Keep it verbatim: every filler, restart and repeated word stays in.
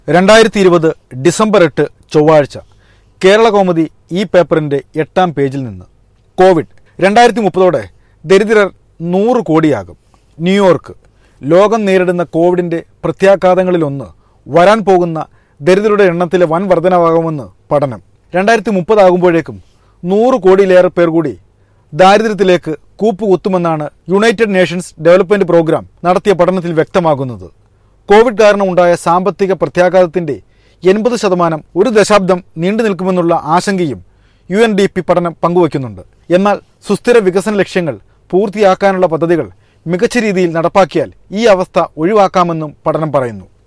രണ്ടായിരത്തി ഇരുപത് ഡിസംബർ എട്ട് ചൊവ്വാഴ്ച കേരള കൗമുദി ഈ പേപ്പറിന്റെ എട്ടാം പേജിൽ നിന്ന് കോവിഡ് രണ്ടായിരത്തി മുപ്പതോടെ ദരിദ്രർ നൂറ് കോടിയാകും. ന്യൂയോർക്ക് ലോകം നേരിടുന്ന കോവിഡിന്റെ പ്രത്യാഘാതങ്ങളിലൊന്ന് വരാൻ പോകുന്ന ദരിദ്രരുടെ എണ്ണത്തിലെ വൻ വർധനവാകുമെന്ന് പഠനം. രണ്ടായിരത്തി മുപ്പതാകുമ്പോഴേക്കും നൂറ് കോടിയിലേറെ പേർ കൂടി ദാരിദ്ര്യത്തിലേക്ക് കൂപ്പുകുത്തുമെന്നാണ് യുണൈറ്റഡ് നേഷൻസ് ഡെവലപ്മെന്റ് പ്രോഗ്രാം നടത്തിയ പഠനത്തിൽ വ്യക്തമാകുന്നത്. കോവിഡ് കാരണം ഉണ്ടായ സാമ്പത്തിക പ്രത്യാഘാതത്തിന്റെ എൺപത് ശതമാനം ഒരു ദശാബ്ദം നീണ്ടു നിൽക്കുമെന്നുള്ള ആശങ്കയും യു എൻ ഡി പി പഠനം പങ്കുവയ്ക്കുന്നുണ്ട്. എന്നാൽ സുസ്ഥിര വികസന ലക്ഷ്യങ്ങൾ പൂർത്തിയാക്കാനുള്ള പദ്ധതികൾ മികച്ച രീതിയിൽ നടപ്പാക്കിയാൽ ഈ അവസ്ഥ ഒഴിവാക്കാമെന്നും പഠനം പറയുന്നു.